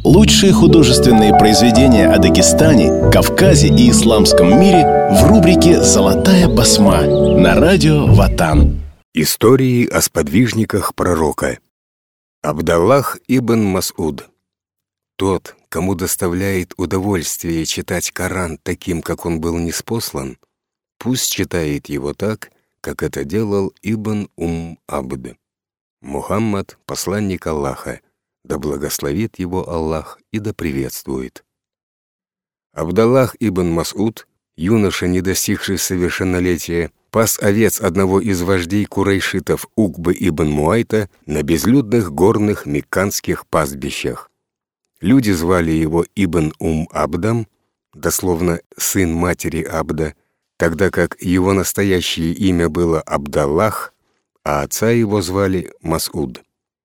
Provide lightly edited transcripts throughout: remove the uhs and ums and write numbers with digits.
Лучшие художественные произведения о Дагестане, Кавказе и исламском мире в рубрике «Золотая басма» на радио Ватан. Истории о сподвижниках пророка. Абдаллах ибн Мас'уд. Тот, кому доставляет удовольствие читать Коран таким, как он был ниспослан, пусть читает его так, как это делал Ибн Абд. Мухаммад, посланник Аллаха, да благословит его Аллах и да приветствует. Абдаллах ибн Мас'уд, юноша, не достигший совершеннолетия, пас овец одного из вождей курайшитов Укбы ибн Муайта на безлюдных горных мекканских пастбищах. Люди звали его Ибн Абдом, дословно «сын матери Абда», тогда как его настоящее имя было Абдаллах, а отца его звали Мас'уд.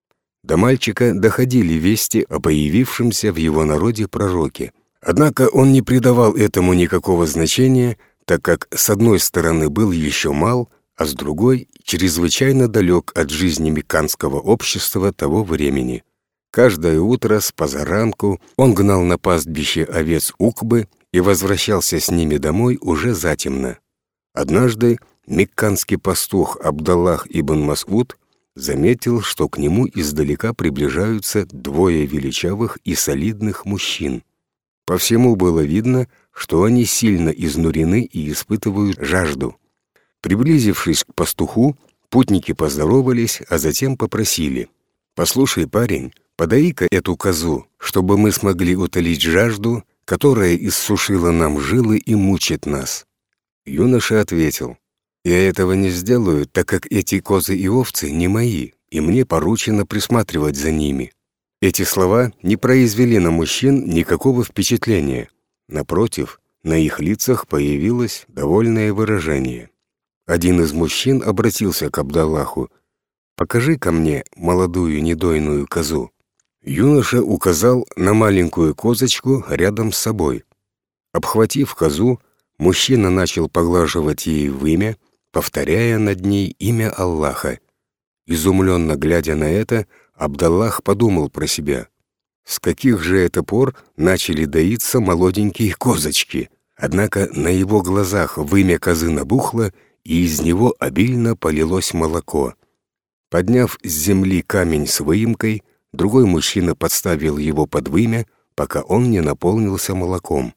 До мальчика доходили вести о появившемся в его народе пророке. Однако он не придавал этому никакого значения, так как с одной стороны был еще мал, а с другой чрезвычайно далек от жизни мекканского общества того времени. Каждое утро с позаранку он гнал на пастбище овец Укбы и возвращался с ними домой уже затемно. Однажды мекканский пастух Абдаллах ибн Мас'уд заметил, что к нему издалека приближаются двое величавых и солидных мужчин. По всему было видно, что они сильно изнурены и испытывают жажду. Приблизившись к пастуху, путники поздоровались, а затем попросили: «Послушай, парень, подай-ка эту козу, чтобы мы смогли утолить жажду, которая иссушила нам жилы и мучит нас». Юноша ответил: «Я этого не сделаю, так как эти козы и овцы не мои, и мне поручено присматривать за ними». Эти слова не произвели на мужчин никакого впечатления. Напротив, на их лицах появилось довольное выражение. Один из мужчин обратился к Абдаллаху: «Покажи-ка мне молодую недойную козу». Юноша указал на маленькую козочку рядом с собой. Обхватив козу, мужчина начал поглаживать ей вымя, повторяя над ней имя Аллаха. Изумленно глядя на это, Абдаллах подумал про себя: с каких же это пор начали доиться молоденькие козочки? Однако на его глазах вымя козы набухло, и из него обильно полилось молоко. Подняв с земли камень с выемкой, другой мужчина подставил его под вымя, пока он не наполнился молоком.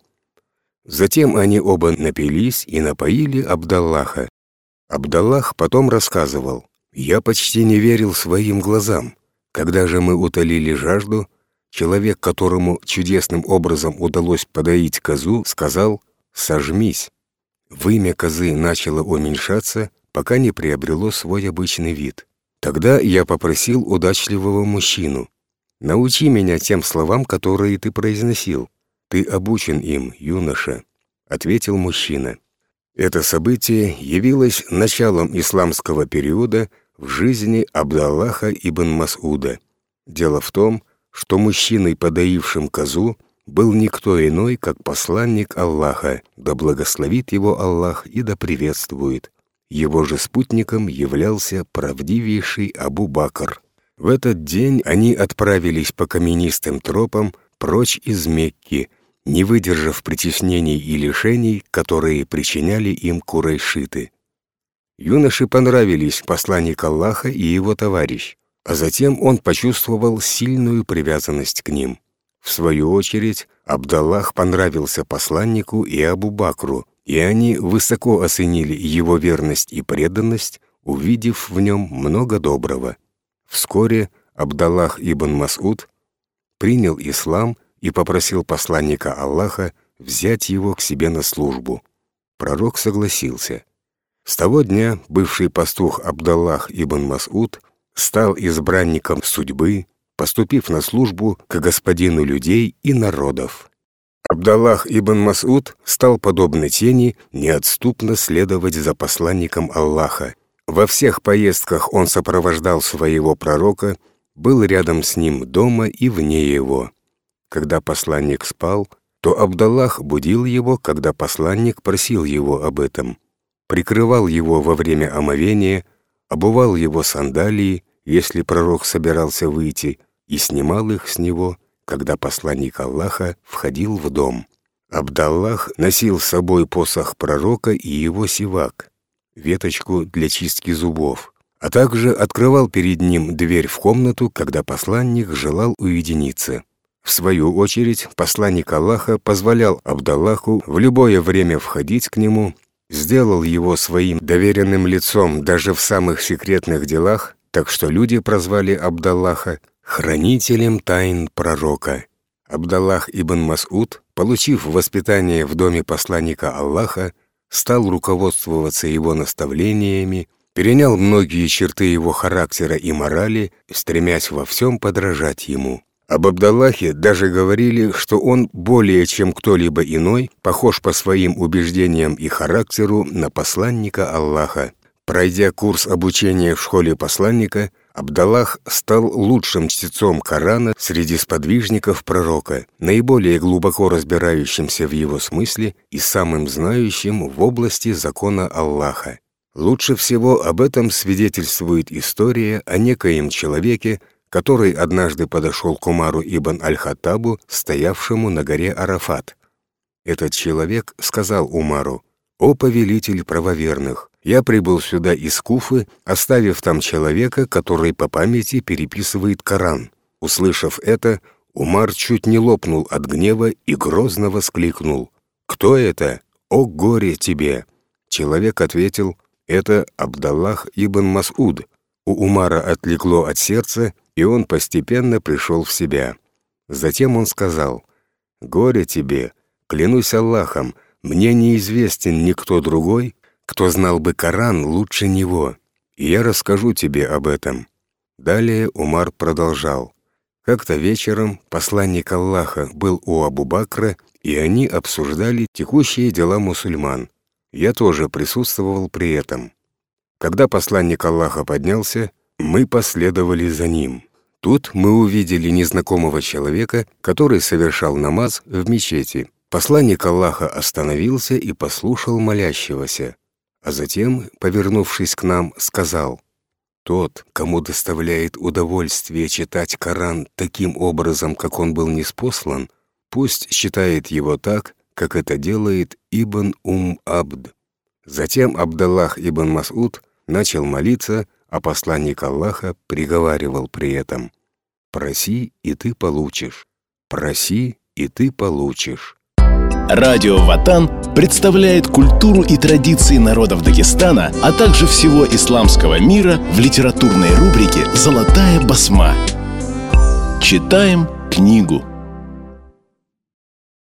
Затем они оба напились и напоили Абдаллаха. Абдаллах потом рассказывал: «Я почти не верил своим глазам. Когда же мы утолили жажду, человек, которому чудесным образом удалось подоить козу, сказал: „Сожмись“». Вымя козы начало уменьшаться, пока не приобрело свой обычный вид. Тогда я попросил удачливого мужчину: «Научи меня тем словам, которые ты произносил». «Ты обучен им, юноша», — ответил мужчина. Это событие явилось началом исламского периода в жизни Абдаллаха ибн Мас'уда. Дело в том, что мужчиной, подоившим козу, был никто иной, как посланник Аллаха, да благословит его Аллах и да приветствует. Его же спутником являлся правдивейший Абу Бакр. В этот день они отправились по каменистым тропам прочь из Мекки, не выдержав притеснений и лишений, которые причиняли им курайшиты. Юноше понравились посланник Аллаха и его товарищ, а затем он почувствовал сильную привязанность к ним. В свою очередь, Абдаллах понравился посланнику и Абу Бакру, и они высоко оценили его верность и преданность, увидев в нем много доброго. Вскоре Абдаллах ибн Мас'уд принял ислам и попросил посланника Аллаха взять его к себе на службу. Пророк согласился. С того дня бывший пастух Абдаллах ибн Мас'уд стал избранником судьбы, поступив на службу к господину людей и народов. Абдаллах ибн Мас'уд стал, подобно тени, неотступно следовать за посланником Аллаха. Во всех поездках он сопровождал своего пророка, был рядом с ним дома и вне его. Когда посланник спал, то Абдаллах будил его, когда посланник просил его об этом, прикрывал его во время омовения, обувал его сандалии, если пророк собирался выйти, и снимал их с него, когда посланник Аллаха входил в дом. Абдаллах носил с собой посох пророка и его сивак, веточку для чистки зубов, а также открывал перед ним дверь в комнату, когда посланник желал уединиться. В свою очередь, посланник Аллаха позволял Абдаллаху в любое время входить к нему, сделал его своим доверенным лицом даже в самых секретных делах, так что люди прозвали Абдаллаха хранителем тайн пророка. Абдаллах ибн Мас'уд, получив воспитание в доме посланника Аллаха, стал руководствоваться его наставлениями, перенял многие черты его характера и морали, стремясь во всем подражать ему. Об Абдаллахе даже говорили, что он более чем кто-либо иной похож по своим убеждениям и характеру на посланника Аллаха. Пройдя курс обучения в школе посланника, Абдаллах стал лучшим чтецом Корана среди сподвижников пророка, наиболее глубоко разбирающимся в его смысле и самым знающим в области закона Аллаха. Лучше всего об этом свидетельствует история о некоем человеке, который однажды подошел к Умару ибн аль-Хаттабу, стоявшему на горе Арафат. Этот человек сказал Умару: «О повелитель правоверных, я прибыл сюда из Куфы, оставив там человека, который по памяти переписывает Коран». Услышав это, Умар чуть не лопнул от гнева и грозно воскликнул: «Кто это? О горе тебе!» Человек ответил: «Это Абдаллах ибн Мас'уд». У Умара отлегло от сердца, и он постепенно пришел в себя. Затем он сказал: «Горе тебе! Клянусь Аллахом, мне неизвестен никто другой, кто знал бы Коран лучше него, и я расскажу тебе об этом». Далее Умар продолжал: «Как-то вечером посланник Аллаха был у Абу Бакра, и они обсуждали текущие дела мусульман. Я тоже присутствовал при этом. Когда посланник Аллаха поднялся, мы последовали за ним. Тут мы увидели незнакомого человека, который совершал намаз в мечети. Посланник Аллаха остановился и послушал молящегося, а затем, повернувшись к нам, сказал: «Тот, кому доставляет удовольствие читать Коран таким образом, как он был ниспослан, пусть читает его так, как это делает Ибн Абд». Затем Абдаллах ибн Мас'уд начал молиться, а посланник Аллаха приговаривал при этом: «Проси, и ты получишь. Проси, и ты получишь». Радио Ватан представляет культуру и традиции народов Дагестана, а также всего исламского мира в литературной рубрике «Золотая басма». Читаем книгу.